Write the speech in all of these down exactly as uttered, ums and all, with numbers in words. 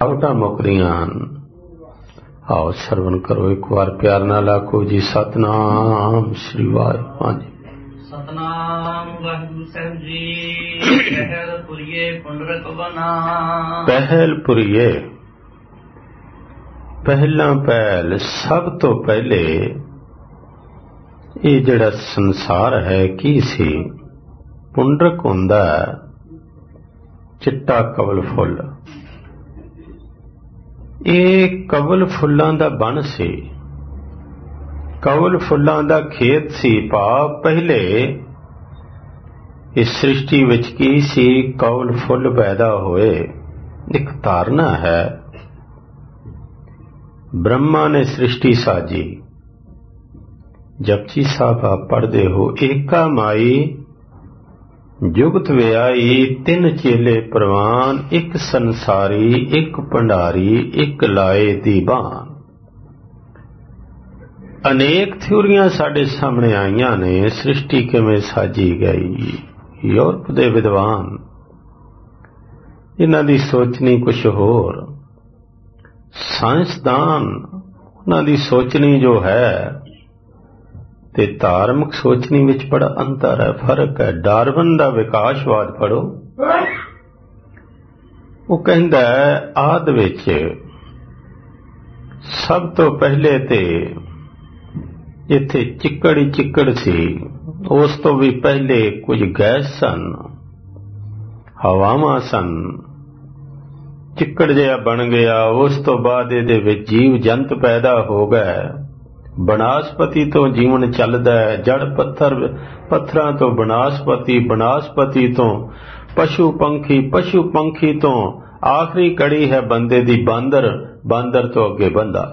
आवटा मुकदियां हन। आओ सरवण करो एक बार प्यार नाल आखो जी सतनाम श्री वाहिगुरू। हाँ जी सतनाम वाहिगुरू साहिब जी। पहल पुरिये पुंडरक बना। पहल पुरिये पहला पहल सब तो पहले ये जड़ा संसार है की सी पुंडरक हुंदा चिट्टा कवल फुल। ये कवल फुल्लां दा बन सी, कवल फुल्लां दा खेत सी। भाव पहले इस सृष्टि विच की सी कवल फुल पैदा होए। एक धारणा है ब्रह्मा ने सृष्टि साजी। जपजी साहब आप पढ़दे हो एका माई जुगत व्याई तिन चेले प्रवान एक संसारी एक भंडारी एक लाए दीवान। अनेक थ्योरियां साडे सामने आईयां ने सृष्टि किवें साजी गई। यूरोप दे विद्वान इन्हां दी सोचनी कुछ होर, साइंसदान उन्हां दी सोचनी जो है ते धार्मिक सोचनी विच बड़ा अंतर है, फर्क है। डार्विन दा विकासवाद पढ़ो, वो कहंदा है आद विच सब तो पहले ते इत्थे चिक्कड़ ही चिक्कड़ सी। उस तो भी पहले कुछ गैस सन, हवावां सन, चिक्कड़ जिहा बन गया। उस तो बाद इहदे विच जीव जंत पैदा हो गए। बनास्पति तो जीवन चलदा है, जड़ पत्थर पत्थरां तो बनास्पति, बनास्पति तो पशु पंखी, पशु पंखी तो आखिरी कड़ी है बंदे दी बांदर, बांदर तो अगे बंदा।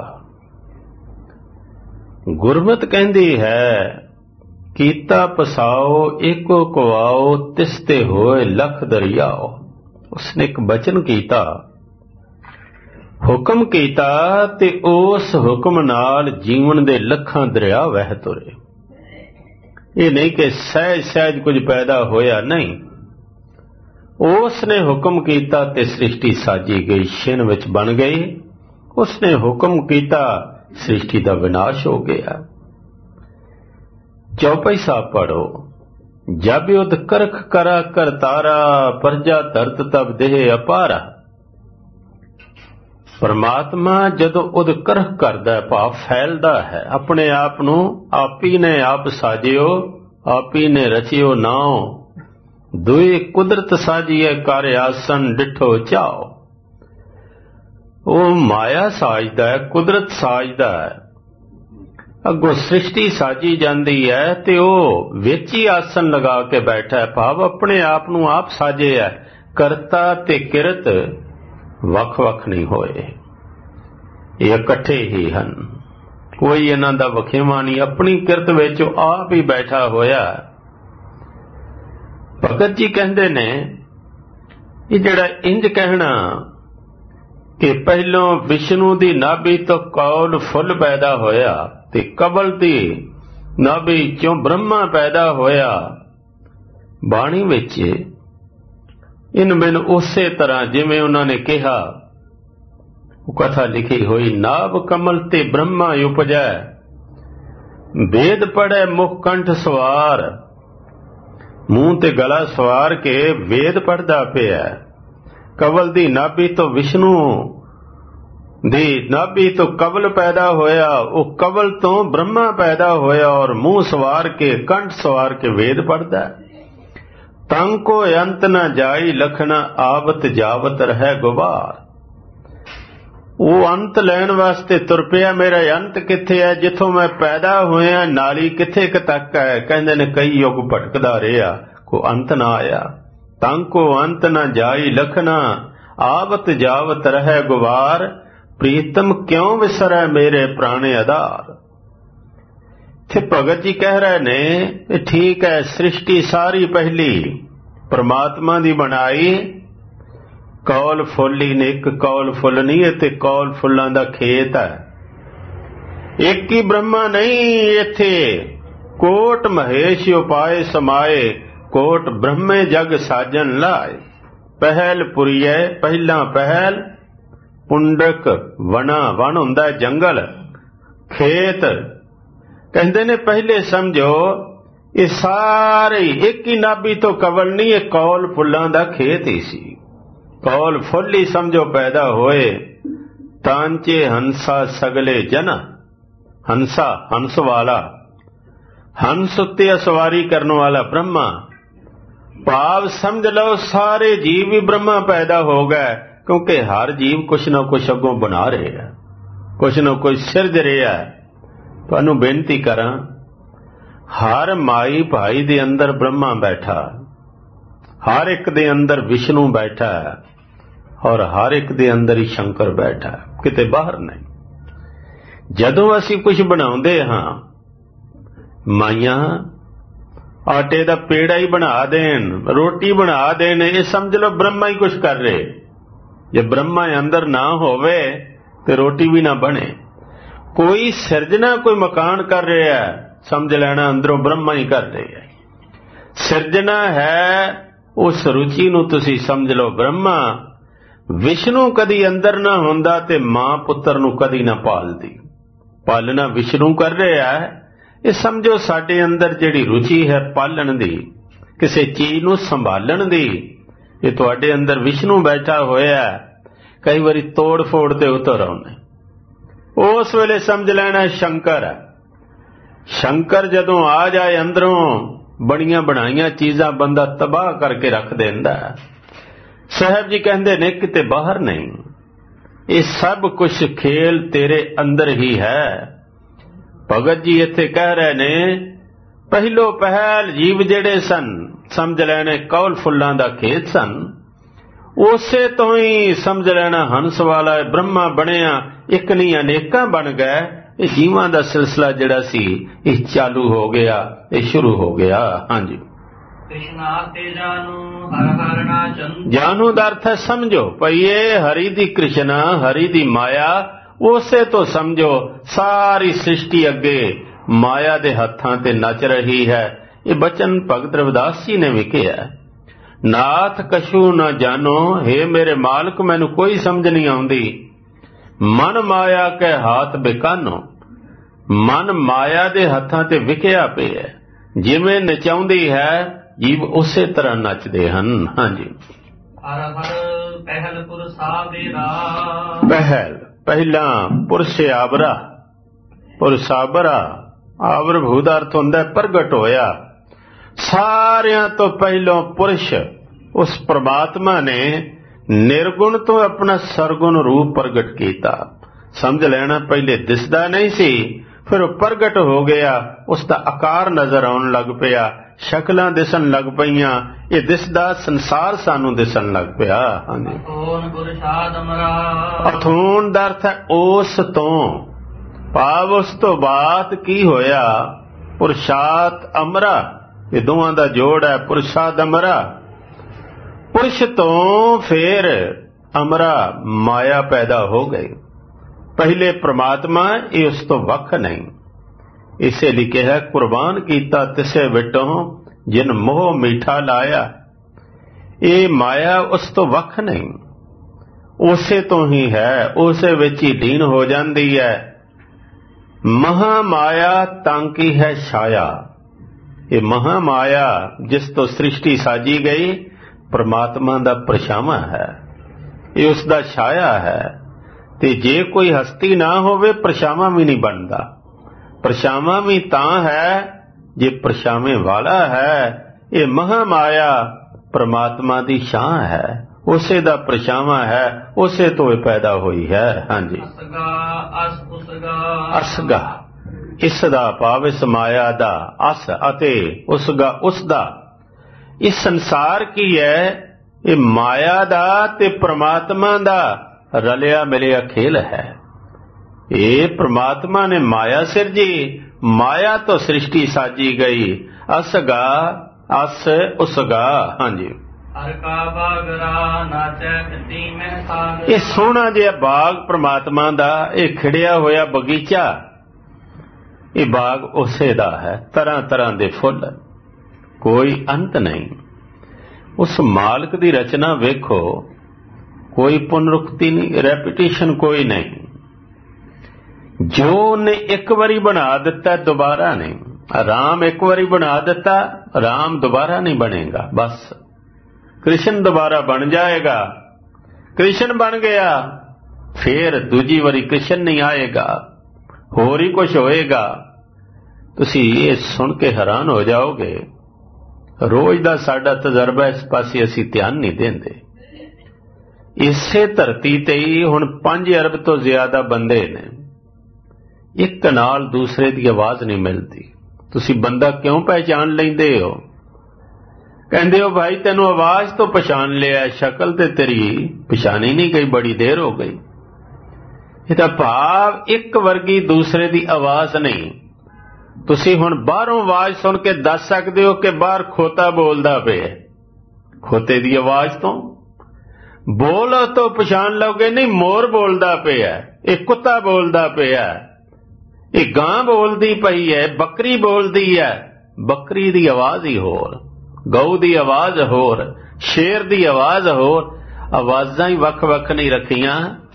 गुरमत कहंदी है कीता पसाओ एको कुआओ तिसते होए लख दरियाओ। उसने एक बचन कीता, हुक्म कीता ते उस हुक्म नाल जीवन दे लखां दरिया वह तुरे। ये नहीं कि सहज सहज कुछ पैदा होया, नहीं। उसने हुक्म कीता ते सृष्टि साजी गई, छिन विच बन गई। उसने हुक्म कीता सृष्टि दा विनाश हो गया। चौपाई साहब पढ़ो, जब युद्ध करख करा कर तारा प्रजा धरत तब देह अपारा। परमात्मा जदों उद करख करदा है, भाव फैलदा है, अपने आप नूं आप ही ने आप साजियो, आप ही ने रचियो नाओ। दुई कुदरत साजिए कर आसन डिठो चाओ। वो माया साजदा है, कुदरत साजदा है। अगों सृष्टि साजी जाती है ते वो विच ही आसन लगा के बैठा है, भाव अपने आप नूं आप साजे है। करता ते किरत वख वख नहीं होए, ये इकट्ठे ही हन। कोई इन्हां दा वखेवा नहीं, अपनी किरत विच आप ही बैठा होया। भगत जी कहंदे ने ये जिहड़ा इंज कहना कि पहलों विष्णु दी नाभि तो कौल फुल पैदा होया ते कबल दी नाभि चों ब्रह्मा पैदा होया। बाणी विच इन बिन उसे तरह जिवें उन्होंने कहा वो कथा लिखी हुई। नाभ कमल ते ब्रह्मा उपजै, वेद पढ़े मुख कंठ सवार। मुंह ते गला सवार के वेद पढ़दा पिया। कवल दी नाभि तो विष्णु दी नाभि तो कवल पैदा होया, वो कवल तो ब्रह्मा पैदा होया और मुंह सवार के कंठ सवार के वेद पढ़दा। तंग को अंत न जाई लखना आवत जावत रहे गुबार। वो अंत लैन वास्ते तुर पिया, मेरा अंत किथे है, जिथों मैं पैदा होया नाली किथे तक है। कहंदे ने कई युग भटकदा रहा, को अंत ना आया। तंग को अंत न जाई लखना आवत जावत रहे गुबार। प्रीतम क्यों विसरै मेरे प्राणे आधार। थे भगत जी कह रहे ने ठीक है, सृष्टि सारी पहली परमात्मा दी बनाई। कौल फुल ही ने, एक कौल फुल नहीं है ते कौल फुल्लां दा खेत है। एक ही ब्रह्मा नहीं इत्थे, कोट महेश उपाय समाए। कोट ब्रह्मे जग साजन लाए। पहल पुरिये पहला पहल ਪੁੰਡਰਕ ਵਣਾ, ਵਣ ਹੁੰਦਾ ਜੰਗਲ, ਖੇਤ। ਕਹਿੰਦੇ ਨੇ ਪਹਿਲੇ ਸਮਝੋ ਇਹ ਸਾਰੇ ਇੱਕ ਹੀ ਨਾਭੀ ਤੋਂ ਕਵਲ ਨਹੀਂ, ਇਹ ਕੌਲ ਫੁੱਲਾਂ ਦਾ ਖੇਤ ਹੀ ਸੀ। ਕੌਲ ਫੁੱਲ ਹੀ ਸਮਝੋ ਪੈਦਾ ਹੋਏ। ਤਾਂਚੇ ਹੰਸਾ ਸਗਲੇ ਜਨ, ਹੰਸਾ ਹੰਸ ਵਾਲਾ, ਹੰਸ ਉੱਤੇ ਸਵਾਰੀ ਕਰਨ ਵਾਲਾ ਬ੍ਰਹਮਾ। ਭਾਵ ਸਮਝ ਲਓ ਸਾਰੇ ਜੀਵ ਵੀ ਬ੍ਰਹਮਾ ਪੈਦਾ ਹੋ ਗਏ, ਕਿਉਂਕਿ ਹਰ ਜੀਵ ਕੁਛ ਨਾ ਕੁਛ ਅੱਗੋਂ ਬਣਾ ਰਿਹਾ, ਕੁਛ ਨਾ ਕੁਛ ਸਿਰਜ ਰਿਹਾ। ਤੁਹਾਨੂੰ ਬੇਨਤੀ ਕਰਾਂ, ਹਰ ਮਾਈ ਭਾਈ ਦੇ ਅੰਦਰ ਬ੍ਰਹਮਾ ਬੈਠਾ, ਹਰ ਇੱਕ ਦੇ ਅੰਦਰ ਵਿਸ਼ਨੂੰ ਬੈਠਾ, ਔਰ ਹਰ ਇੱਕ ਦੇ ਅੰਦਰ ਹੀ ਸ਼ੰਕਰ ਬੈਠਾ, ਕਿਤੇ ਬਾਹਰ ਨਹੀਂ। ਜਦੋਂ ਅਸੀਂ ਕੁਝ ਬਣਾਉਂਦੇ ਹਾਂ, ਮਾਈਆਂ ਆਟੇ ਦਾ ਪੇੜਾ ਹੀ ਬਣਾ ਦੇਣ, ਰੋਟੀ ਬਣਾ ਦੇਣ, ਇਹ ਸਮਝ ਲਓ ਬ੍ਰਹਮਾ ਹੀ ਕੁਝ ਕਰ ਰਹੇ। ਜੇ ਬ੍ਰਹਮਾ ਅੰਦਰ ਨਾ ਹੋਵੇ ਤੇ ਰੋਟੀ ਵੀ ਨਾ ਬਣੇ। ਕੋਈ ਸਿਰਜਣਾ, ਕੋਈ ਮਕਾਨ ਕਰ ਰਿਹਾ, ਸਮਝ ਲੈਣਾ ਅੰਦਰੋਂ ਬ੍ਰਹਮਾ ਹੀ ਕਰ ਰਿਹਾ। ਸਿਰਜਣਾ ਹੈ ਉਸ ਰੁਚੀ ਨੂੰ ਤੁਸੀਂ ਸਮਝ ਲਓ ਬ੍ਰਹਮਾ। ਵਿਸ਼ਨੂੰ ਕਦੀ ਅੰਦਰ ਨਾ ਹੁੰਦਾ ਤੇ ਮਾਂ ਪੁੱਤਰ ਨੂੰ ਕਦੀ ਨਾ ਪਾਲਦੀ। ਪਾਲਣਾ ਵਿਸ਼ਨੂੰ ਕਰ ਰਿਹਾ ਹੈ। ਇਹ ਸਮਝੋ ਸਾਡੇ ਅੰਦਰ ਜਿਹੜੀ ਰੁਚੀ ਹੈ ਪਾਲਣ ਦੀ, ਕਿਸੇ ਚੀਜ਼ ਨੂੰ ਸੰਭਾਲਣ ਦੀ, ਇਹ ਤੁਹਾਡੇ ਅੰਦਰ ਵਿਸ਼ਨੂੰ ਬੈਠਾ ਹੋਇਆ। ਕਈ ਵਾਰੀ ਤੋੜ ਫੋੜ ਤੇ ਉਤਰ ਆਉਂਦੇ, ਉਸ ਵੇਲੇ ਸਮਝ ਲੈਣਾ ਸ਼ੰਕਰ ਹੈ। ਸ਼ੰਕਰ ਜਦੋਂ ਆ ਜਾਏ ਅੰਦਰੋਂ, ਬਣੀਆਂ ਬਣਾਈਆਂ ਚੀਜ਼ਾਂ ਬੰਦਾ ਤਬਾਹ ਕਰਕੇ ਰੱਖ ਦਿੰਦਾ। ਸਾਹਿਬ ਜੀ ਕਹਿੰਦੇ ਨੇ ਕਿਤੇ ਬਾਹਰ ਨਹੀਂ, ਇਹ ਸਭ ਕੁਝ ਖੇਲ ਤੇਰੇ ਅੰਦਰ ਹੀ ਹੈ। ਭਗਤ ਜੀ ਇੱਥੇ ਕਹਿ ਰਹੇ ਨੇ, ਪਹਿਲੋ ਪਹਿਲ ਜੀਵ ਜਿਹੜੇ ਸਨ, ਸਮਝ ਲੈਣੇ ਕੌਲ ਫੁੱਲਾਂ ਦਾ ਖੇਤ ਸਨ, ਉਸੇ ਤੋਂ ਹੀ ਸਮਝ ਲੈਣਾ ਹੰਸ ਵਾਲਾ ਬ੍ਰਹਮਾ ਬਣਿਆ। ਇੱਕ ਨਹੀਂ ਅਨੇਕਾਂ ਬਣ ਗਏ। ਇਹ ਜੀਵਾਂ ਦਾ ਸਿਲਸਿਲਾ ਜਿਹੜਾ ਸੀ ਇਹ ਚਾਲੂ ਹੋ ਗਿਆ, ਇਹ ਸ਼ੁਰੂ ਹੋ ਗਿਆ। ਹਾਂਜੀ, ਕ੍ਰਿਸ਼ਨਾ ਤੇ ਜਾਨੂ ਹਰ ਹਰ ਨਾ ਚੰਦ। ਜਾਨੂ ਦਾ ਅਰਥ ਹੈ ਸਮਝੋ ਭਈ ਇਹ ਹਰੀ ਦੀ ਕ੍ਰਿਸ਼ਨਾ, ਹਰੀ ਦੀ ਮਾਇਆ, ਉਸੇ ਤੋਂ ਸਮਝੋ ਸਾਰੀ ਸ੍ਰਿਸ਼ਟੀ ਅੱਗੇ ਮਾਇਆ ਦੇ ਹੱਥਾਂ ਤੇ ਨੱਚ ਰਹੀ ਹੈ। ਇਹ ਬਚਨ ਭਗਤ ਰਵਿਦਾਸ ਜੀ ਨੇ ਵੀ ਕਿਹਾ, ਨਾਥ ਕਛੂ ਨਾ ਜਾਨੋ, ਹੇ ਮੇਰੇ ਮਾਲਕ ਮੈਨੂੰ ਕੋਈ ਸਮਝ ਨਹੀਂ ਆਉਂਦੀ। ਮਨ ਮਾਇਆ ਕੇ ਹੱਥ ਬਿਕਾਨੋ, ਮਨ ਮਾਇਆ ਦੇ ਹੱਥਾਂ ਤੇ ਵਿਕਿਆ ਪਿਆ। ਜਿਵੇਂ ਨਚਾਉਂਦੀ ਹੈ ਜੀਵ ਉਸੇ ਤਰ੍ਹਾਂ ਨੱਚਦੇ ਹਨ। ਹਾਂਜੀ, ਹਰ ਹਰ ਪਹਿਲ ਪੁਰ ਸਾਬੇਰਾ। ਪਹਿਲ ਪਹਿਲਾਂ ਪੁਰਸ਼ ਆਵਰਾ, ਪੁਰਸ਼ ਆਵਰਾ, ਆਵਰਭੂਤ ਦਾ ਅਰਥ ਹੁੰਦਾ ਪ੍ਰਗਟ ਹੋਇਆ। ਸਾਰਿਆਂ ਤੋਂ ਪਹਿਲੋਂ ਪੁਰਸ਼ ਉਸ ਪ੍ਰਮਾਤਮਾ ਨੇ ਨਿਰਗੁਣ ਤੋਂ ਆਪਣਾ ਸਰਗੁਣ ਰੂਪ ਪ੍ਰਗਟ ਕੀਤਾ। ਸਮਝ ਲੈਣਾ ਪਹਿਲੇ ਦਿਸਦਾ ਨਹੀਂ ਸੀ, ਫਿਰ ਉਹ ਪ੍ਰਗਟ ਹੋ ਗਿਆ, ਉਸ ਦਾ ਆਕਾਰ ਨਜ਼ਰ ਆਉਣ ਲੱਗ ਪਿਆ, ਸ਼ਕਲਾਂ ਦਿਸਣ ਲੱਗ ਪਈਆਂ, ਇਹ ਦਿਸਦਾ ਸੰਸਾਰ ਸਾਨੂੰ ਦਿਸਣ ਲੱਗ ਪਿਆ। ਹਾਂਜੀ, ਅਥੂਨ ਦਾ ਅਰਥ ਹੈ ਉਸ ਤੋਂ, ਭਾਵ ਉਸ ਤੋਂ ਬਾਅਦ ਕੀ ਹੋਇਆ। ਪੁਰਸ਼ਾਤ ਅਮਰਾ, ਇਹ ਦੋਵਾਂ ਦਾ ਜੋੜ ਹੈ, ਪੁਰਸ਼ਾਤ ਅਮਰਾ। ਪੁਰਸ਼ ਤੋਂ ਫਿਰ ਅਮਰਾ ਮਾਇਆ ਪੈਦਾ ਹੋ ਗਈ। ਪਹਿਲੇ ਪ੍ਰਮਾਤਮਾ, ਇਹ ਉਸ ਤੋਂ ਵੱਖ ਨਹੀਂ। ਇਸੇ ਲਈ ਕਿਹਾ ਕੁਰਬਾਨ ਕੀਤਾ ਤਿਸੇ ਵਿਟੋਂ ਜਿਨ ਮੋਹ ਮਿੱਠਾ ਲਾਇਆ। ਇਹ ਮਾਇਆ ਉਸ ਤੋਂ ਵੱਖ ਨਹੀਂ, ਉਸੇ ਤੋਂ ਹੀ ਹੈ, ਉਸੇ ਵਿੱਚ ਹੀ ਲੀਨ ਹੋ ਜਾਂਦੀ ਹੈ। ਮਹਾ ਮਾਇਆ ਤਾਂ ਕੀ ਹੈ ਛਾਇਆ। ਇਹ ਮਹਾ ਮਾਇਆ ਜਿਸ ਤੋਂ ਸ੍ਰਿਸ਼ਟੀ ਸਾਜੀ ਗਈ ਪ੍ਰਮਾਤਮਾ ਦਾ ਪਰਛਾਵਾਂ ਹੈ, ਇਹ ਉਸ ਦਾ ਛਾਇਆ ਹੈ। ਤੇ ਜੇ ਕੋਈ ਹਸਤੀ ਨਾ ਹੋਵੇ ਪਰਛਾਵਾਂ ਵੀ ਨਹੀਂ ਬਣਦਾ। ਪਰਛਾਵਾਂ ਵੀ ਤਾਂ ਹੈ ਜੇ ਪਰਛਾਵੇਂ ਵਾਲਾ ਹੈ। ਇਹ ਮਹਾ ਮਾਇਆ ਪ੍ਰਮਾਤਮਾ ਦੀ ਛਾਂ ਹੈ, ਉਸੇ ਦਾ ਪਰਛਾਵਾਂ ਹੈ, ਉਸੇ ਤੋਂ ਇਹ ਪੈਦਾ ਹੋਈ ਹੈ। ਹਾਂਜੀ, ਅਸਗਾ, ਇਸ ਦਾ ਭਾਵ ਇਸ ਮਾਇਆ ਦਾ, ਅਸ ਅਤੇ ਉਸਗਾ ਉਸ ਦਾ। ਇਹ ਸੰਸਾਰ ਕੀ ਹੈ, ਇਹ ਮਾਇਆ ਦਾ ਤੇ ਪ੍ਰਮਾਤਮਾ ਦਾ ਰਲਿਆ ਮਿਲਿਆ ਖੇਲ ਹੈ। ਇਹ ਪ੍ਰਮਾਤਮਾ ਨੇ ਮਾਇਆ ਸਿਰਜੀ, ਮਾਇਆ ਤੋਂ ਸ੍ਰਿਸ਼ਟੀ ਸਾਜੀ ਗਈ। ਅਸਗਾ, ਅਸ ਉਸਗਾ। ਹਾਂਜੀ, ਇਹ ਸੋਹਣਾ ਜਿਹਾ ਬਾਗ ਪ੍ਰਮਾਤਮਾ ਦਾ, ਇਹ ਖਿੜਿਆ ਹੋਇਆ ਬਗੀਚਾ, ਇਹ ਬਾਗ ਉਸੇ ਦਾ ਹੈ। ਤਰ੍ਹਾਂ ਤਰ੍ਹਾਂ ਦੇ ਫੁੱਲ, ਕੋਈ ਅੰਤ ਨਹੀਂ। ਉਸ ਮਾਲਕ ਦੀ ਰਚਨਾ ਵੇਖੋ, कोई पुनरुक्ति नहीं, रेपिटेशन कोई नहीं। जो ने एक बारी बना दिता दोबारा नहीं। राम एक बारी बना दिता, राम दोबारा नहीं बनेगा। बस कृष्ण दोबारा बन जाएगा, कृष्ण बन गया, फिर दूजी बारी कृष्ण नहीं आएगा, होर ही कुछ होएगा। तुसी ये सुन के हैरान हो जाओगे। रोज दा साडा तजर्बा इस पासे असी ध्यान नहीं देंदे। इसे धरती ते ही हुण पांच अरब तो ज्यादा बंदे ने, एक नाल दूसरे की आवाज नहीं मिलती। तुसी बंदा क्यों पहचान लेंदे हो? कहंदे हो भाई तेनू आवाज तो पछाण लिया, शक्ल ते तेरी पछाणी नहीं गई, बड़ी देर हो गई। इहदा भाव एक वर्गी दूसरे की आवाज नहीं। तुसी हुण बाहरों आवाज सुन के दस सकते हो कि बाहर खोता बोलदा पिया, खोते की आवाज तो बोलो तो पछाण लोगे नहीं, मोर बोलदा पिया, एक कुत्ता बोलदा पिया, एक गां बोलदी पई है, बकरी बोलदी है। बकरी दी आवाज ही होर, गऊ दी आवाज होर, शेर दी आवाज होर। आवाजां ही वख वख नहीं रखियां।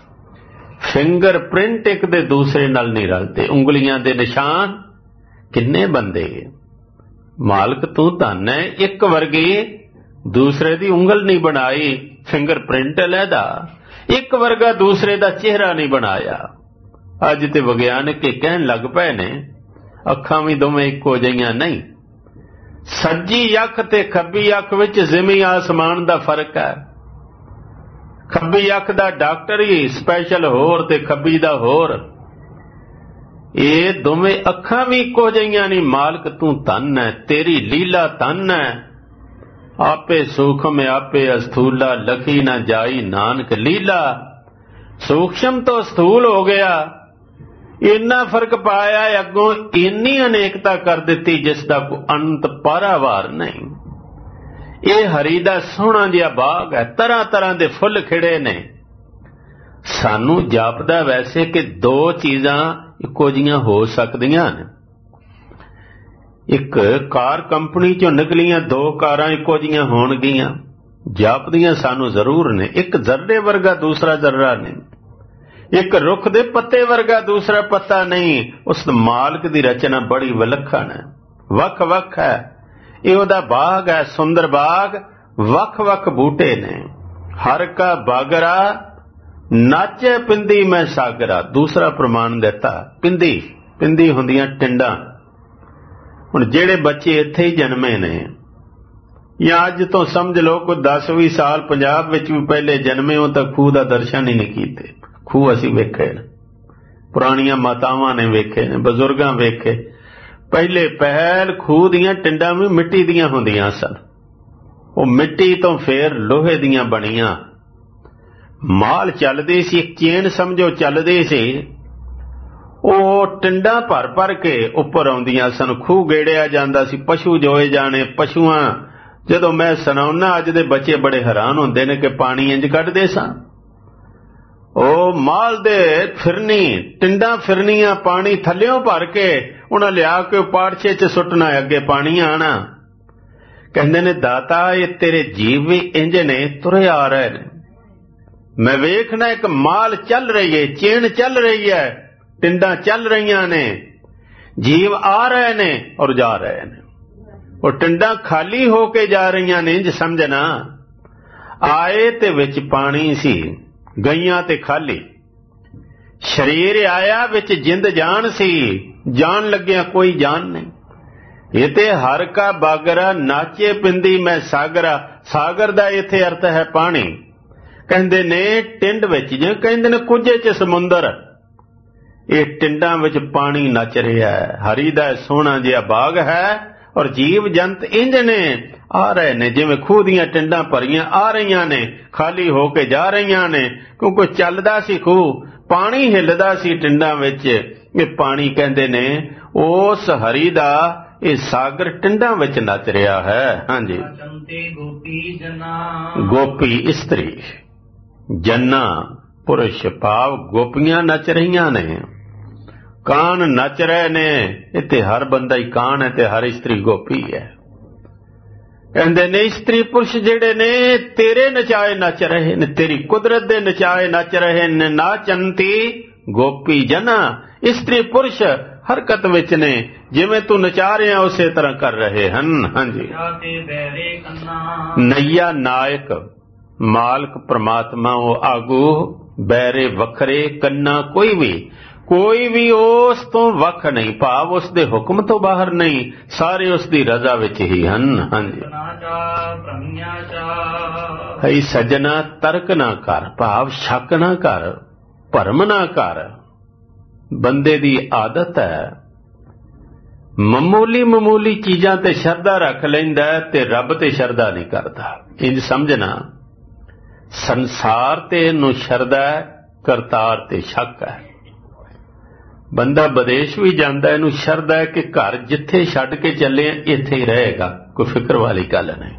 फिंगर प्रिंट एक दे दूसरे नाल नहीं रलते, उंगलियां दे निशान। किन्ने बंदे मालक तू धन है, एक वर्गी दूसरे दी उंगल नहीं बनाई, फिंगर प्रिंट लैदा, एक वर्गा दूसरे दा चेहरा नहीं बनाया। अज ते विग्यानक कहन लग पे ने अखां भी दोवें इक्को जिहियां नहीं। सज्जी अख ते खब्बी अख विच ज़मीन आसमान दा फर्क है। खब्बी अख दा डॉक्टर ही स्पैशल होर ते खब्बी दा होर। ये दोवें अखां भी इक्को जिहियां नहीं। मालक तू धन है, तेरी लीला धन है। आपे सूक्ष्म आपे अस्थूला, लखी ना जाई नानक लीला। सूक्ष्म तो स्थूल हो गया, इन्ना फर्क पाया, अगों इन्नी अनेकता कर दी जिसका कोई अंत पारावार नहीं। ये हरी दा सोहना जिहा बाग है, तरह तरह के फुल खिड़े ने। सानू जापदा वैसे कि दो चीजां इक्को जिहियां हो सकदियां ने। एक कार कंपनी चों निकलियां दो कारां इक्को जिहियां होणगियां, जापदियां सानू जरूर ने। एक जर्रे वर्गा दूसरा जर्रा नहीं, एक रुख दे पत्ते वर्गा दूसरा पत्ता नहीं। उस मालक दी रचना बड़ी विलक्षण है, वख वख है। ये ओदा बाग है, सुंदर बाग, वख वख बूटे ने। हर का बागरा नाचे पिंदी मैं सागरा। दूसरा प्रमाण देता, पिंदी पिंदी हुंदियां टिंडा। हुण जेड़े बच्चे इत्थे ही जन्मे ने, या अज तो समझ लो कोई दस भी साल पंजाब विच भी पहले जन्मे हो, तो खूह दा दर्शन ही नहीं कीते। खूह असीं वेखे ने, पुरानियां मातावां ने वेखे ने, बजुर्गां वेखे। पहले पहल खूह दियां टिंडां भी मिट्टी दियां हुंदियां सन। वो मिट्टी तो फिर लोहे दियां बणियां। माल चलदी सी, एक चेन समझो चलदी सी। ਉਹ ਟਿੰਡਾਂ ਭਰ ਭਰ ਕੇ ਉੱਪਰ ਆਉਂਦੀਆਂ ਸਨ। ਖੂਹ ਗੇੜਿਆ ਜਾਂਦਾ ਸੀ, ਪਸ਼ੂ ਜੋਏ ਜਾਣੇ। ਪਸ਼ੂਆਂ ਜਦੋਂ ਮੈਂ ਸੁਣਾਉਣਾ, ਅੱਜ ਦੇ ਬੱਚੇ ਬੜੇ ਹੈਰਾਨ ਹੁੰਦੇ ਨੇ ਕਿ ਪਾਣੀ ਇੰਜ ਕੱਢਦੇ ਸਾਂ। ਉਹ ਮਾਲ ਦੇ ਫਿਰਨੀ ਟਿੰਡਾਂ ਫਿਰਨੀਆਂ, ਪਾਣੀ ਥੱਲਿਓਂ ਭਰ ਕੇ ਉਹਨਾਂ ਲਿਆ ਕੇ ਪਾੜਛੇ 'ਚ ਸੁੱਟਣਾ, ਅੱਗੇ ਪਾਣੀ ਆਣਾ। ਕਹਿੰਦੇ ਨੇ ਦਾਤਾ ਇਹ ਤੇਰੇ ਜੀਵ ਵੀ ਇੰਜ ਨੇ, ਤੁਰੇ ਆ ਰਹੇ ਨੇ। ਮੈਂ ਵੇਖਣਾ ਇੱਕ ਮਾਲ ਚੱਲ ਰਹੀ ਹੈ, ਚੇਨ ਚੱਲ ਰਹੀ ਹੈ, टिंडा चल रही ने, जीव आ रहे ने और जा रहे ने। और टिंडा खाली होके जा रही ने, इंज समझना आए ते विच पानी सी, गईयां ते खाली। शरीर आया विच जिंद जान सी, जान लग्या कोई जान नहीं। ये ते हर का बागरा नाचे पिंदी मैं सागरा। सागर दा इथे अर्थ है पानी। कहंदे ने टिंड विच, जिवें कहंदे ने कुझे च समुंदर, ਇਹ ਟਿੰਡਾਂ ਵਿੱਚ ਪਾਣੀ ਨੱਚ ਰਿਹਾ ਹੈ। ਹਰੀ ਦਾ ਸੋਹਣਾ ਜਿਹਾ ਬਾਗ ਹੈ ਔਰ ਜੀਵ ਜੰਤ ਇੰਜ ਨੇ, ਆ ਰਹੇ ਨੇ ਜਿਵੇਂ ਖੂਹ ਦੀਆਂ ਟਿੰਡਾਂ ਭਰੀਆਂ ਆ ਰਹੀਆਂ ਨੇ, ਖਾਲੀ ਹੋ ਕੇ ਜਾ ਰਹੀਆਂ ਨੇ। ਕਿਉਂਕਿ ਚੱਲਦਾ ਸੀ ਖੂਹ, ਪਾਣੀ ਹਿੱਲਦਾ ਸੀ ਟਿੰਡਾਂ ਵਿੱਚ। ਇਹ ਪਾਣੀ ਕਹਿੰਦੇ ਨੇ ਉਸ ਹਰੀ ਦਾ ਇਹ ਸਾਗਰ ਟਿੰਡਾਂ ਵਿੱਚ ਨੱਚ ਰਿਹਾ ਹੈ। ਹਾਂਜੀ, ਗੋਪੀ ਇਸਤਰੀ, ਜੰਨਾ ਪੁਰਸ਼ ਭਾਵ ਗੋਪੀਆਂ ਨੱਚ ਰਹੀਆਂ ਨੇ। कान नच रहे ने। इत्थे हर बंदा ही कान है ते हर स्त्री गोपी है। ਕਹਿੰਦੇ ਨੇ ਇਸਤਰੀ ਪੁਰਸ਼ ਜਿਹੜੇ ਨੇ ਤੇਰੇ ਨਚਾਏ ਨੱਚ ਰਹੇ ਨੇ, ਤੇਰੀ ਕੁਦਰਤ ਦੇ ਨਚਾਏ ਨੱਚ ਰਹੇ ਨੇ। ਨਾਚੰਤੀ ਗੋਪੀ ਜਨਾ, ਇਸਤਰੀ ਪੁਰਸ਼ ਹਰਕਤ ਵਿੱਚ ਨੇ, ਜਿਵੇਂ ਤੂੰ ਨਚਾ ਰਿਹਾ ਉਸੇ ਤਰ੍ਹਾਂ ਕਰ ਰਹੇ ਹਨ। ਹਾਂਜੀ। ਨਈਆ ਨਾਇਕ ਮਾਲਕ ਪ੍ਰਮਾਤਮਾ ਉਹ ਆਗੂ, ਬੈਰੇ ਵੱਖਰੇ, ਕੰਨਾ ਕੋਈ ਵੀ ਕੋਈ ਵੀ ਉਸ ਤੋਂ ਵੱਖ ਨਹੀਂ, ਭਾਵ ਉਸ ਦੇ ਹੁਕਮ ਤੋਂ ਬਾਹਰ ਨਹੀਂ, ਸਾਰੇ ਉਸ ਦੀ ਰਜ਼ਾ ਵਿੱਚ ਹੀ ਹਨ। ਹਾਂਜੀ। ਹੈ ਸੱਜਣਾ ਤਰਕ ਨਾ ਕਰ, ਭਾਵ ਸ਼ੱਕ ਨਾ ਕਰ, ਭਰਮ ਨਾ ਕਰ। ਬੰਦੇ ਦੀ ਆਦਤ ਹੈ ਮਾਮੂਲੀ ਮਾਮੂਲੀ ਚੀਜ਼ਾਂ ਤੇ ਸ਼ਰਧਾ ਰੱਖ ਲੈਂਦਾ ਤੇ ਰੱਬ ਤੇ ਸ਼ਰਧਾ ਨਹੀਂ ਕਰਦਾ। ਇੰਜ ਸਮਝਣਾ ਸੰਸਾਰ ਤੇ ਇਹਨੂੰ ਸ਼ਰਧਾ ਹੈ, ਕਰਤਾਰ ਤੇ ਸ਼ੱਕ ਹੈ। ਬੰਦਾ ਵਿਦੇਸ਼ ਵੀ ਜਾਂਦਾ ਇਹਨੂੰ ਸ਼ਰਧਾ ਹੈ ਕਿ ਘਰ ਜਿੱਥੇ ਛੱਡ ਕੇ ਚੱਲੇ ਇੱਥੇ ਹੀ ਰਹੇਗਾ, ਕੋਈ ਫਿਕਰ ਵਾਲੀ ਗੱਲ ਨਹੀਂ।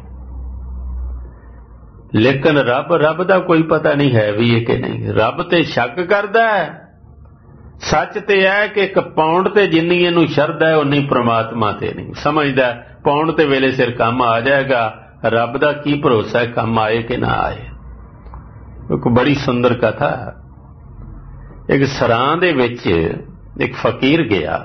ਲੇਕਿਨ ਰੱਬ ਰੱਬ ਦਾ ਕੋਈ ਪਤਾ ਨਹੀਂ ਹੈ ਵੀ ਇਹ ਕਿ ਨਹੀਂ। ਰੱਬ ਤੇ ਸ਼ੱਕ ਕਰਦਾ ਹੈ। ਸੱਚ ਤੇ ਹੈ ਕਿ ਇੱਕ ਪੌਂਡ ਤੇ ਜਿੰਨੀ ਇਹਨੂੰ ਸ਼ਰਧਾ ਹੈ ਉਨੀ ਪ੍ਰਮਾਤਮਾ ਤੇ ਨਹੀਂ। ਸਮਝਦਾ ਪੌਂਡ ਤੇ ਵੇਲੇ ਸਿਰ ਕੰਮ ਆ ਜਾਏਗਾ, ਰੱਬ ਦਾ ਕੀ ਭਰੋਸਾ ਹੈ ਕੰਮ ਆਏ ਕਿ ਨਾ ਆਏ। ਇੱਕ ਬੜੀ ਸੁੰਦਰ ਕਥਾ, ਇੱਕ ਸਰਾਂ ਦੇ ਵਿੱਚ ਇੱਕ ਫਕੀਰ ਗਿਆ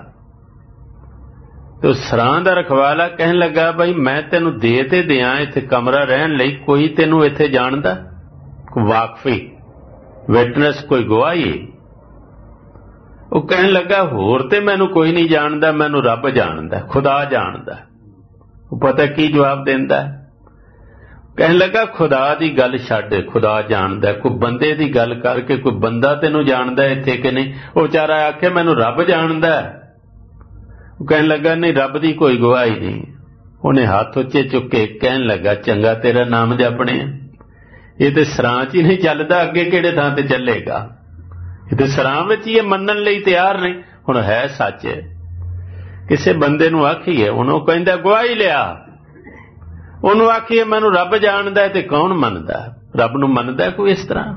ਤੇ ਸਰਾਂ ਦਾ ਰਖਵਾਲਾ ਕਹਿਣ ਲੱਗਾ, ਬਈ ਮੈਂ ਤੈਨੂੰ ਦੇ ਤੇ ਦਿਆਂ ਇੱਥੇ ਕਮਰਾ ਰਹਿਣ ਲਈ, ਕੋਈ ਤੈਨੂੰ ਇੱਥੇ ਜਾਣਦਾ, ਕੋਈ ਵਾਕਫੀ ਵਿਟਨੈਸ, ਕੋਈ ਗਵਾਹੀ? ਉਹ ਕਹਿਣ ਲੱਗਾ ਹੋਰ ਤੇ ਮੈਨੂੰ ਕੋਈ ਨਹੀਂ ਜਾਣਦਾ, ਮੈਨੂੰ ਰੱਬ ਜਾਣਦਾ, ਖੁਦਾ ਜਾਣਦਾ। ਉਹ ਪਤਾ ਕੀ ਜਵਾਬ ਦਿੰਦਾ? ਕਹਿਣ ਲੱਗਾ ਖੁਦਾ ਦੀ ਗੱਲ ਛੱਡ, ਖੁਦਾ ਜਾਣਦਾ, ਕੋਈ ਬੰਦੇ ਦੀ ਗੱਲ ਕਰਕੇ, ਕੋਈ ਬੰਦਾ ਤੈਨੂੰ ਜਾਣਦਾ ਇੱਥੇ ਕਿ ਨਹੀਂ? ਉਹ ਵਿਚਾਰਾ ਆਖੇ ਮੈਨੂੰ ਰੱਬ ਜਾਣਦਾ। ਉਹ ਕਹਿਣ ਲੱਗਾ ਨਹੀਂ, ਰੱਬ ਦੀ ਕੋਈ ਗਵਾਹੀ ਨਹੀਂ। ਉਹਨੇ ਹੱਥ ਉੱਚੇ ਚੁੱਕੇ ਕਹਿਣ ਲੱਗਾ ਚੰਗਾ ਤੇਰਾ ਨਾਮ ਜਪਣੇ, ਇਹ ਤੇ ਸਰਾਂ 'ਚ ਹੀ ਨਹੀਂ ਚੱਲਦਾ, ਅੱਗੇ ਕਿਹੜੇ ਥਾਂ ਤੇ ਚੱਲੇਗਾ? ਇਹ ਤੇ ਸਰਾਂ ਵਿੱਚ ਹੀ ਇਹ ਮੰਨਣ ਲਈ ਤਿਆਰ ਨਹੀਂ। ਹੁਣ ਹੈ ਸੱਚ, ਕਿਸੇ ਬੰਦੇ ਨੂੰ ਆਖੀਏ ਉਹਨੂੰ ਕਹਿੰਦਾ ਗਵਾਹੀ ਲਿਆ, ਉਹਨੂੰ ਆਖੀਏ ਮੈਨੂੰ ਰੱਬ ਜਾਣਦਾ ਤੇ ਕੌਣ ਮੰਨਦਾ? ਰੱਬ ਨੂੰ ਮੰਨਦਾ ਕੋਈ ਇਸ ਤਰ੍ਹਾਂ?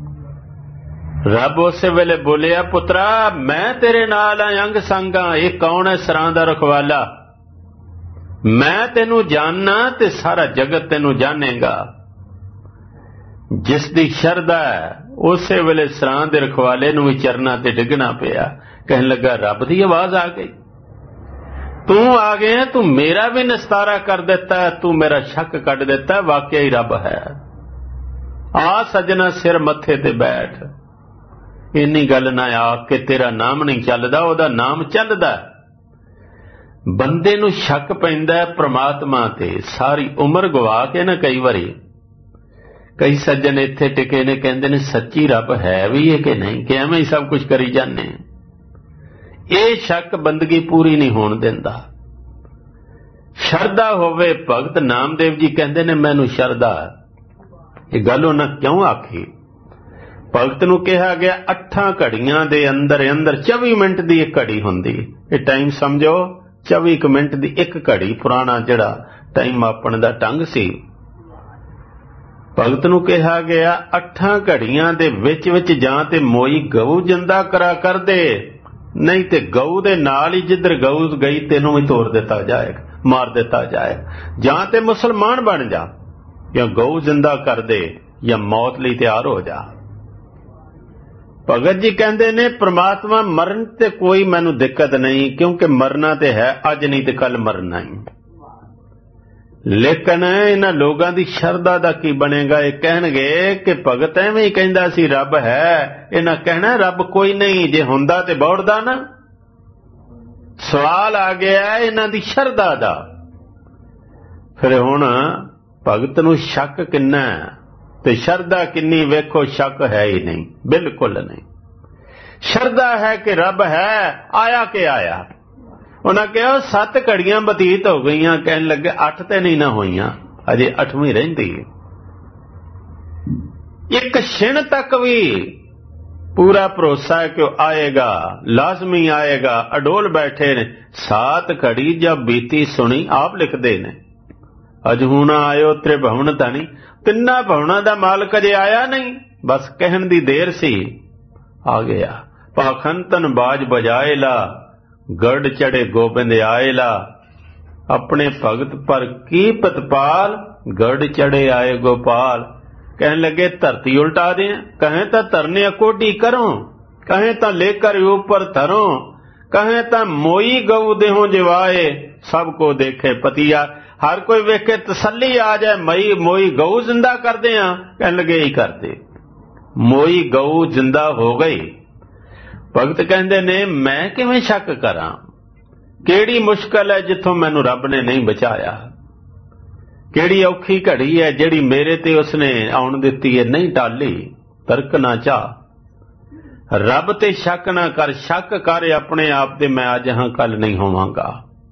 ਰੱਬ ਉਸੇ ਵੇਲੇ ਬੋਲਿਆ ਪੁੱਤਰਾ ਮੈਂ ਤੇਰੇ ਨਾਲ ਆ, ਅੰਗ ਸੰਗ ਆ। ਇਹ ਕੌਣ ਹੈ? ਸਰਾਂ ਦਾ ਰਖਵਾਲਾ। ਮੈਂ ਤੈਨੂੰ ਜਾਣਨਾ ਤੇ ਸਾਰਾ ਜਗਤ ਤੈਨੂੰ ਜਾਣੇਗਾ। ਜਿਸ ਦੀ ਸ਼ਰਧਾ ਹੈ ਉਸੇ ਵੇਲੇ ਸਰਾਂ ਦੇ ਰਖਵਾਲੇ ਨੂੰ ਵੀ ਚਰਨਾਂ ਤੇ ਡਿੱਗਣਾ ਪਿਆ। ਕਹਿਣ ਲੱਗਾ ਰੱਬ ਦੀ ਆਵਾਜ਼ ਆ ਗਈ, ਤੂੰ ਆ ਗਿਆ, ਤੂੰ ਮੇਰਾ ਵੀ ਨਿਸਤਾਰਾ ਕਰ ਦਿੱਤਾ, ਤੂੰ ਮੇਰਾ ਸ਼ੱਕ ਕੱਢ ਦਿੱਤਾ, ਵਾਕਿਆ ਹੀ ਰੱਬ ਹੈ। ਆ ਸੱਜਣਾ ਸਿਰ ਮੱਥੇ ਤੇ ਬੈਠ, ਇੰਨੀ ਗੱਲ ਨਾ ਆ ਕਿ ਤੇਰਾ ਨਾਮ ਨਹੀਂ ਚੱਲਦਾ, ਉਹਦਾ ਨਾਮ ਚੱਲਦਾ। ਬੰਦੇ ਨੂੰ ਸ਼ੱਕ ਪੈਂਦਾ ਪ੍ਰਮਾਤਮਾ ਤੇ, ਸਾਰੀ ਉਮਰ ਗਵਾ ਕੇ ਨਾ ਕਈ ਵਾਰੀ ਕਈ ਸੱਜਣ ਇੱਥੇ ਟਿਕੇ ਨੇ ਕਹਿੰਦੇ ਨੇ ਸੱਚੀ ਰੱਬ ਹੈ ਵੀ ਇਹ ਕਿ ਨਹੀਂ, ਕਿ ਐਵੇਂ ਹੀ ਸਭ ਕੁਝ ਕਰੀ ਜਾਂਦੇ। ਇਹ ਸ਼ੱਕ ਬੰਦਗੀ ਪੂਰੀ ਨਹੀਂ ਹੋਣ ਦਿੰਦਾ। ਸ਼ਰਧਾ ਹੋਵੇ, ਭਗਤ ਨਾਮਦੇਵ ਜੀ ਕਹਿੰਦੇ ਨੇ ਮੈਨੂੰ ਸ਼ਰਧਾ। ਇਹ ਗੱਲ ਉਹਨਾਂ ਕਿਉਂ ਆਖੀ? ਭਗਤ ਨੂੰ ਕਿਹਾ ਗਿਆ ਅੱਠਾਂ ਘੜੀਆਂ ਦੇ ਅੰਦਰ ਅੰਦਰ ਚੌਵੀ ਮਿੰਟ ਦੀ ਇੱਕ ਘੜੀ ਹੁੰਦੀ। ਇਹ ਟਾਈਮ ਸਮਝੋ, ਚੌਵੀ ਕੁ ਮਿੰਟ ਦੀ ਇੱਕ ਘੜੀ, ਪੁਰਾਣਾ ਜਿਹੜਾ ਟਾਈਮ ਮਾਪਣ ਦਾ ਢੰਗ ਸੀ। ਭਗਤ ਨੂੰ ਕਿਹਾ ਗਿਆ ਅੱਠਾਂ ਘੜੀਆਂ ਦੇ ਵਿੱਚ ਵਿੱਚ ਜਾਂ ਤੇ ਮੋਈ ਗਊ ਜਿੰਦਾ ਕਰਾ ਕਰਦੇ, ਨਹੀਂ ਤੇ ਗਊ ਦੇ ਨਾਲ ਹੀ ਜਿੱਧਰ ਗਊ ਗਈ ਤੈਨੂੰ ਵੀ ਤੋੜ ਦਿੱਤਾ ਜਾਏਗਾ, ਮਾਰ ਦਿੱਤਾ ਜਾਏਗਾ। ਜਾਂ ਤੇ ਮੁਸਲਮਾਨ ਬਣ ਜਾ, ਜਾਂ ਗਊ ਜਿੰਦਾ ਕਰ ਦੇ, ਜਾਂ ਮੌਤ ਲਈ ਤਿਆਰ ਹੋ ਜਾ। ਭਗਤ ਜੀ ਕਹਿੰਦੇ ਨੇ ਪ੍ਰਮਾਤਮਾ ਮਰਨ ਤੇ ਕੋਈ ਮੈਨੂੰ ਦਿੱਕਤ ਨਹੀਂ, ਕਿਉਂਕਿ ਮਰਨਾ ਤੇ ਹੈ ਅੱਜ ਨਹੀਂ ਤੇ ਕੱਲ ਮਰਨਾ ਹੀ। ਲੇਕਿਨ ਇਹਨਾਂ ਲੋਕਾਂ ਦੀ ਸ਼ਰਧਾ ਦਾ ਕੀ ਬਣੇਗਾ? ਇਹ ਕਹਿਣਗੇ ਕਿ ਭਗਤ ਐਵੇਂ ਹੀ ਕਹਿੰਦਾ ਸੀ ਰੱਬ ਹੈ, ਇਹਨਾਂ ਕਹਿਣਾ ਰੱਬ ਕੋਈ ਨਹੀਂ, ਜੇ ਹੁੰਦਾ ਤੇ ਬੌੜਦਾ ਨਾ। ਸਵਾਲ ਆ ਗਿਆ ਇਹਨਾਂ ਦੀ ਸ਼ਰਧਾ ਦਾ। ਫਿਰ ਹੁਣ ਭਗਤ ਨੂੰ ਸ਼ੱਕ ਕਿੰਨਾ ਤੇ ਸ਼ਰਧਾ ਕਿੰਨੀ, ਵੇਖੋ ਸ਼ੱਕ ਹੈ ਹੀ ਨਹੀਂ, ਬਿਲਕੁਲ ਨਹੀਂ। ਸ਼ਰਧਾ ਹੈ ਕਿ ਰੱਬ ਹੈ, ਆਇਆ ਕਿ ਆਇਆ। ਉਹਨਾਂ ਕਿਹਾ ਸੱਤ ਘੜੀਆਂ ਬਤੀਤ ਹੋ ਗਈਆਂ, ਕਹਿਣ ਲੱਗੇ ਅੱਠ ਤੇ ਨਹੀਂ ਨਾ ਹੋਈਆਂ, ਅਜੇ ਅੱਠਵੀਂ ਰਹਿੰਦੀ। ਇੱਕ ਛਿਣ ਤੱਕ ਵੀ ਪੂਰਾ ਭਰੋਸਾ ਹੈ ਕਿ ਉਹ ਆਏਗਾ, ਲਾਜ਼ਮੀ ਆਏਗਾ। ਅਡੋਲ ਬੈਠੇ ਨੇ। ਸਾਤ ਘੜੀ ਜਦ ਬੀਤੀ ਸੁਣੀ, ਆਪ ਲਿਖਦੇ ਨੇ ਅਜਹੂਣਾ ਆਇਓ ਤ੍ਰਿਭਵਨ ਧਣੀ, ਤਿੰਨਾਂ ਭਵਨਾਂ ਦਾ ਮਾਲਕ ਅਜੇ ਆਇਆ ਨਹੀਂ, ਬਸ ਕਹਿਣ ਦੀ ਦੇਰ ਸੀ, ਆ ਗਿਆ। ਪਾਖੰਤਨ ਬਾਜ ਬਜਾਏ ਲਾ, ਗੜ ਚੜੇ ਗੋਬਿੰਦ ਆਏ ਲਾ। अपने भगत पर की पतपाल, गढ़ चढ़े आए गोपाल। कहने लगे धरती उल्टा दें, कहें तो धरने अकोडी करो, कहें तो लेकर ऊपर धरो, कहें तो मोई गऊ देहो जिवाए, सबको देखे पतिया। हर कोई वेखे तसल्ली आ जाए, मई मोई गऊ जिंदा कर दे। कहने लगे ही कर दे। मोई गऊ जिंदा हो गई। भगत कहते ने मैं किवें शक करा, केड़ी मुश्किल है जिथों मैनू रब ने नहीं बचाया, केड़ी औखी घड़ी है जिहड़ी मेरे ते उसने आउण दित्ती है नहीं टाली। तर्क ना चाह, रब ते शक ना कर, शक कर अपने आप ते मैं अज हां कल नहीं होवांगा।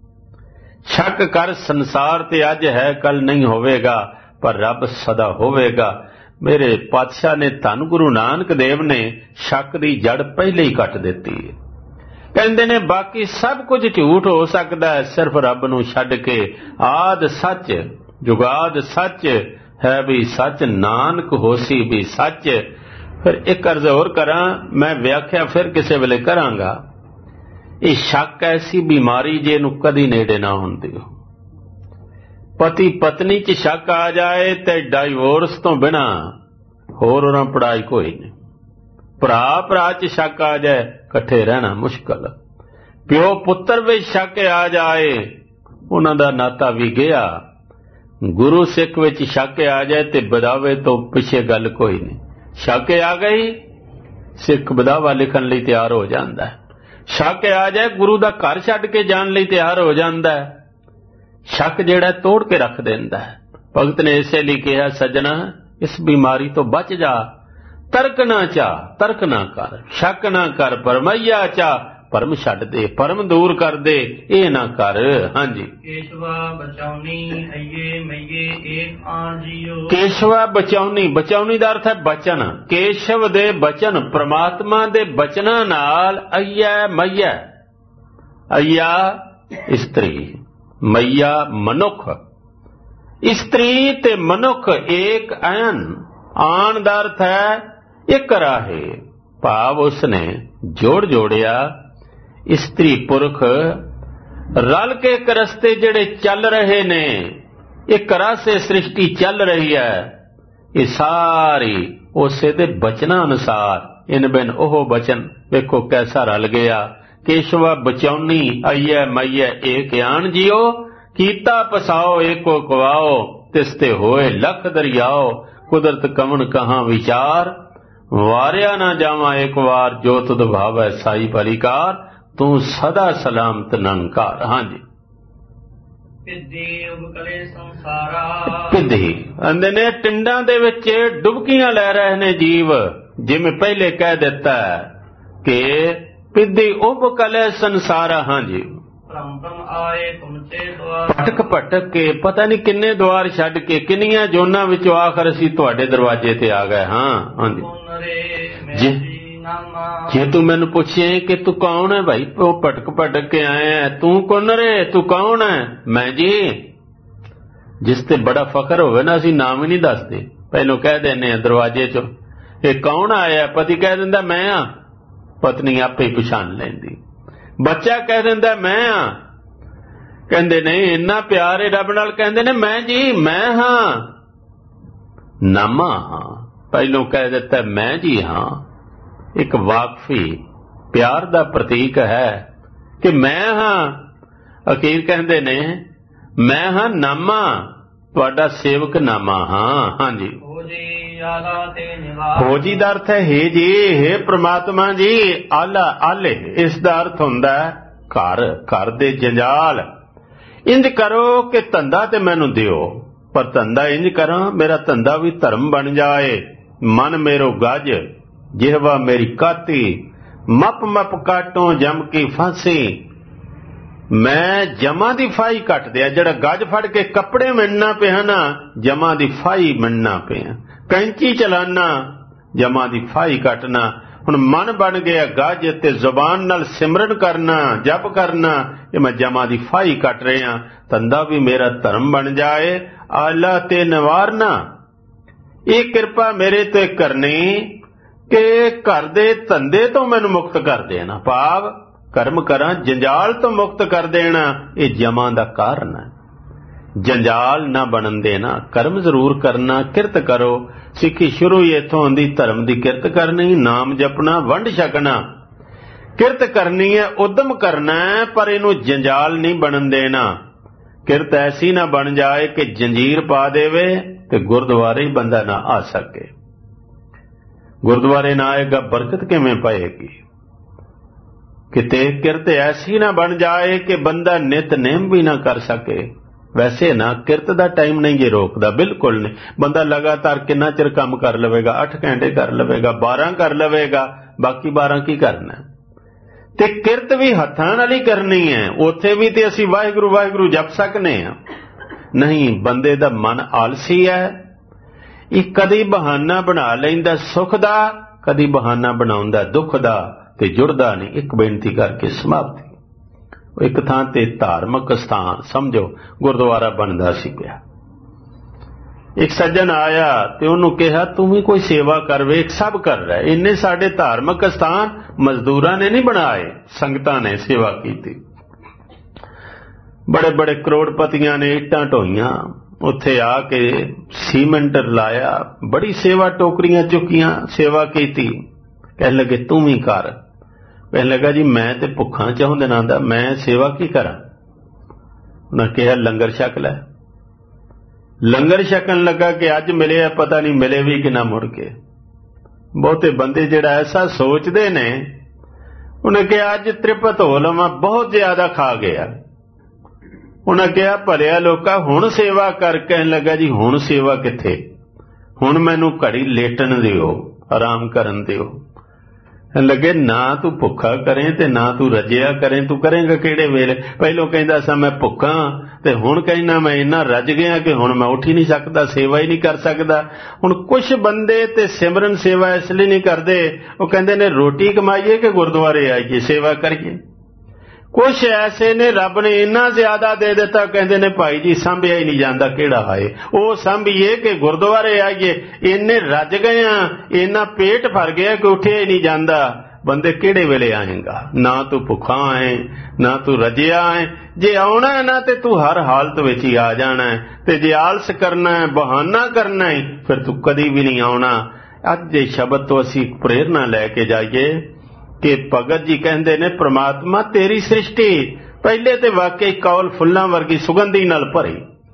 शक कर संसार ते अज है कल नहीं होवेगा, पर रब सदा होवेगा। मेरे पातशाह ने धन गुरु नानक देव ने शक दी जड़ पहले ही कट दित्ती है। कहंदे ने बाकी सब कुछ झूठ हो सकता है, सिर्फ रब नूं छड्ड के। आद सच जुगाद सच है भी सच, नानक होसी भी सच। फिर एक अर्ज होर करा, मैं व्याख्या फिर किसी वेले करांगा। ये शक ऐसी बीमारी जे नूं कदी नेड़े ना हुंदी हो। पति पत्नी च शक आ जाए ते डाइवोर्स तो बिना होर उन्हां पढ़ाई कोई नहीं। भरा भरा च शक आ जाए, कट्ठे रहना मुश्किल। प्यो पुत्र विच शक आ जाए, उन्हां दा नाता भी गया। गुरु सिख विच शक आ जाए ते बदावे तो पिछे गल कोई नहीं। शक आ गई, सिख बदावा लिखण लई तैयार हो जांदा है। शक आ जाए, गुरु दा घर छड्ड के जाण लई तैयार हो जांदा है। शक जिहड़ा तोड़ के रख देंदा है। भगत ने इसे लिए कहा, सजना इस बीमारी तो बच जा। तर्क ना चाह, तर्क ना कर, शक ना कर, परमैया चाह, परम छड्ड दे, परम दूर कर दे, ये ना कर। हाँ जी। केशवा बचाउनी अये मये एक आन जियो। केशवा बचाउनी, बचाउनी दा अर्थ है बचन। केशव दे बचन, परमात्मा दे बचना नाल अय्या मैया। अय्या स्त्री, मैया मनुख। स्त्री ते मनुख एक आन। आन दा अर्थ है एक राहे, भाव उसने जोड़ जोड़िया। स्त्री पुरख रल के एक रस्ते जिहड़े चल रहे ने, एक रासे सृष्टि चल रही है। ये सारी उसे दे बचना अनुसार, इन बिन ओह बचन वेखो कैसा रल गया। केशवा बचौनी अय्या मैया एक आन जियो, कीता पसाओ एको कवाओ, तिसते होए लख दरियाओ। कुदरत कवन कहां विचार, वारिया ना जावा एक बार, जो तुद भावै साई भलीकार। तू सदा सलामत नंकार। हाँ जी। पिधी आंदे ने टिंडां दे विच डुबकियां लै रहे ने जीव। जिवें पहले कह दिता है कि पिधी उब कले संसारा। हाँ जी। भटक भटक के पता नहीं किन्ने द्वार छड्ड के, किन्नियां जोनां विचों आखिर असीं तुहाडे दरवाजे ते आ गए। हाँ हाँ जी। जी जे तू मैनू पूछे कि तू कौन है भाई, वो भटक भटक के आए हैं, तू कौन रे, तू कौन है? मैं जी, जिस ते बड़ा फखर होवे ना असीं नाम ही नहीं दसदे, पहलों कह देने दरवाजे चो ये कौन आया। पति कह दिंदा मैं हाँ, पत्नी आपे ही पछाण लैंदी। बच्चा कह दिंदा मैं हाँ, कहंदे नहीं इन्ना प्यार है रब नाल, कहंदे ने मैं जी मैं हाँ। नामा हाँ, पहलों कह दिता मैं जी हाँ। एक वाकफी प्यार दा प्रतीक है कि मैं हाँ। अखीर कहंदे ने मैं हाँ नामा, तुहाडा सेवक नामा। हाँ हाँ जी। हो जी दा अर्थ है हे जी, हे प्रमात्मा जी। आला आले इस दा अर्थ हुंदा है घर, घर दे जंजाल। इंज करो कि धंधा ते मैनू दिओ, पर धंधा इंज करा मेरा धंधा भी धर्म बन जाए। मन मेरो गज, जिहवा मेरी काती, मप मप काटो जम की फांसी। मैं जमा दी फाई कट दिया, जड़ा गज फड़ के कपड़े मिलना पिया ना, जमा दी फाई मिलना पिया। कैंची चलाना, जमा दी फाई कटना। हुण मन बन गया गज ते जुबान नाल सिमरन करना, जप करना, ये मैं जमा दी फाई कट रहा। धंधा भी मेरा धर्म बन जाए। आला ते निवारना, ये कृपा मेरे ते करनी कि घर दे धंधे तो मैनू मुक्त कर देना। भाव कर्म करा, जंजाल तो मुक्त कर देना, ये जमा दा कारण है। जंजाल ना बनन देना, कर्म जरूर करना, किरत करो। सिक्खी शुरू ही इथों आंदी, धर्म दी किरत करनी, नाम जपना, वंड छकना। किरत करनी है, उद्यम करना है, पर इनू जंजाल नहीं बनन देना। किरत ऐसी ना बन जाए कि जंजीर पा देवे ते गुरुद्वारे ही बंदा ना आ सके। गुरुद्वारे ना आएगा, बरकत किवें पाएगी? किते किरत ऐसी ना बन जाए कि बंदा नितनेम भी ना कर सके। वैसे ना किरत दा टाइम नहीं जे रोकदा, बिल्कुल नहीं। बंदा लगातार किन्ना चिर काम कर लवेगा? अठ घंटे कर लवेगा, बारह कर लवेगा, बाकी बारह की करना? ते किरत भी हत्थां नाल ही करनी है। उत्थे भी ते असीं वाहिगुरू वाहिगुरू जप सकने आ? नहीं, बंदे दा मन आलसी है। ये कदी बहाना बना लैंदा सुख दा, कदी बहाना बनाउंदा दुख दा, ते जुड़दा नहीं। एक बेनती करके समाप्ति। एक थां ते धार्मिक स्थान समझो गुरुद्वारा बनदा सी पिया। एक सज्जन आया ते उन्होंने कहा, तू भी कोई सेवा कर, वेख सब कर रहा है। इन्ने साडे धार्मिक स्थान मजदूरां ने नहीं बनाए, संगतां ने सेवा की। बड़े बड़े करोड़पतियां ने इट्टां ढोईयां, उत्थे आके सीमेंट लाया, बड़ी सेवा, टोकरियां चुकियां, सेवा की। कहने लगे तू भी कर। कहने लगा जी मैं ते भुखा चाहुं दिनां दा, मैं सेवा की करा? उन्हें कहा लंगर छक लै। लंगर छकन लगा कि अज मिले, पता नहीं मिले भी कि ना मुड़ के। बहुते बंदे जिहड़ा ऐसा सोचते ने, उन्हें कहा अज त्रिपत हो लवां, बहुत ज्यादा खा गया। उन्हें कहा भलिया लोका हुण सेवा कर। कहन लगा जी हुण सेवा किथे, हुण मैनू घड़ी लेटन दिओ, आराम करन दिओ। लगे ना तू भुखा करें ते ना तू रजिया करें, तू करेंगा किहड़े वेले? पहलों कहंदा सा मैं भुखा ते हुण कहना मैं इन्ना रज गया कि हुण मैं उठ ही नहीं सकदा, सेवा ही नहीं कर सकदा। हुण कुछ बंदे ते सिमरन सेवा इसलिए नहीं करदे, वो कहंदे ने रोटी कमाईए कि गुरुद्वारे आईए सेवा करिए। कुछ ऐसे ने रब ने इन्ना ज्यादा दे दिता, कहंदे ने भाई जी सांभिया ही नहीं जाता, केड़ा आए वो सांभिए कि गुरुद्वारे आइए। इन्ने रज गए, इन्ना पेट भर गया कि उठिया ही नहीं जाता। बंदे केड़े वेले आएगा? ना तू भुखा आए, ना तू रजिया आए। जे आना है ना ते तू हर हालत विच ही आ जाना है, ते जे आलस करना है, बहाना करना है, फिर तू कदी भी नहीं आना। अज दे शब्द तो असीं प्रेरणा लैके जाइए कि भगत जी कहते ने परमात्मा तेरी सृष्टि पहले ते वाकई कौल फुल्लां वर्गी सुगंधी नाल भरी,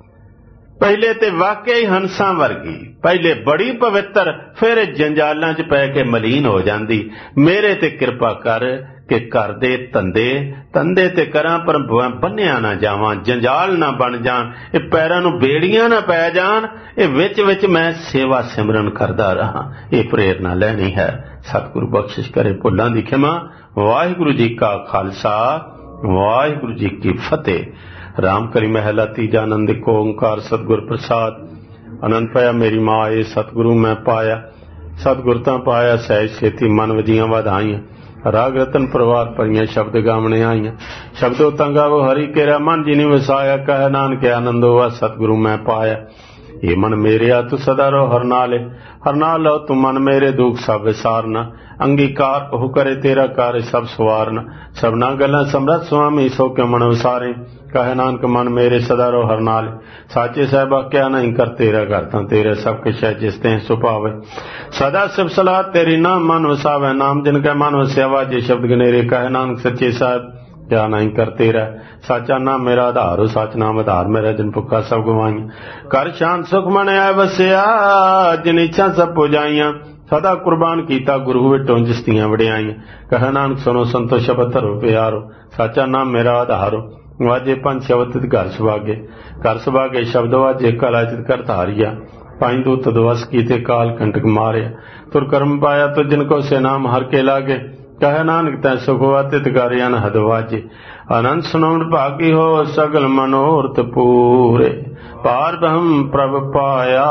पहले ते वाकई हंसां वर्गी, पहले बड़ी पवित्र, फिर जंजालां च पै के मलीन हो जांदी। मेरे ते कृपा कर कि कर दे धंधे धंधे ते करां पर बन्निया ना जावां, जंजाल ना बन जान, ये पैरां नूं बेड़ियां ना पै जान, ये विच विच मैं सेवा सिमरन करदा रहां। ये प्रेरणा लैनी है। सतगुरु बख्शिश करे, भुल्लां दी खिमा। वाहिगुरू जी का खालसा, वाहिगुरू जी की फतेह। राम करी महला तीजा, आनंद एक ओंकार सतगुर प्रसाद। आनंद पाया मेरी माए, सतगुरु मैं पाया, सतगुर तां पाया सहज छेती, मन वजियां वधाइयां। राग रतन परवार परियां, शब्द गावने आईयां। शब्दों तां गावो हरि केरा, मन जिनी वसाया, कह नानक आनंद होआ सतगुरु मैं पाया। ये मन मेरे आ तू सदा रहो हर नाले, हर नाल लो तू मन मेरे, दुख सब विसारना। अंगीकार हो करे तेरा कार्य सब सवारना, सबना गल्लां समरथ स्वामी सो क्यों मन विसारे। कहे नानक मन मेरे सदा रहो हर नाले, साचे साहिबा क्या नहीं कर तेरा, करता तेरे सब कुछ है जिस ते सुभावे। सदा सिफ सलाह तेरी नाम मन वसावे, नाम जिनका मन वस्यावा जे शब्द गनेरे। कहे नानक सच्चे साहिब क्या नहीं कर तेरा, साचा नाम मेरा आधार हो, साच नाम आधार मेरा, जिन भुखा सब गवाइया। कर शांत सुख मन आय वसिया, जिन इच्छा सब पुजाइया। सदा कुर्बान कीता गुरु विटों जिसतियां वड़ियाइयां। कह नानक सुनो संतो शब्द धरो प्यारो, साचा नाम मेरा आधारो। वाजे पंज शब्द घर सुभागे, घर सुभागे शब्द वाजे कलाचित कर धारिया। पाई दूत दवस कीते काल कंटक मारिया, तुर कर्म पाया तो जिनको से नाम हर के लागे। कह नानक तै सुखवातित गारियान हदवाजे, आनंद सुनौन भागी हो सगल मनोरथ पूरे। पार ब्रह्म प्रभ पाया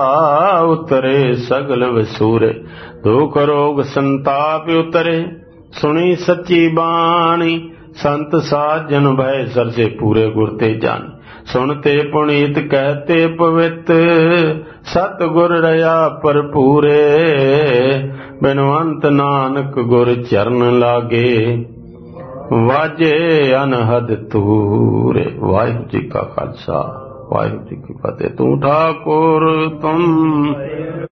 उतरे सगल विसूरे, दुख रोग संताप उतरे सुनी सच्ची बाणी। संत साजन भय सर से पूरे गुर ते जान, सुनते पुनीत कहते पवित, सतगुर रया पर पूरे। बिनवंत नानक गुर चरण लागे, ਵਾਜੇ ਅਨਹਦ ਤੂਰੇ। ਵਾਹਿਗੁਰੂ ਜੀ ਕਾ ਖਾਲਸਾ ਵਾਹਿਗੁਰੂ ਜੀ ਕੀ ਫਤਿਹ। ਤੂੰ ਠਾਕੁਰ ਤੁਮ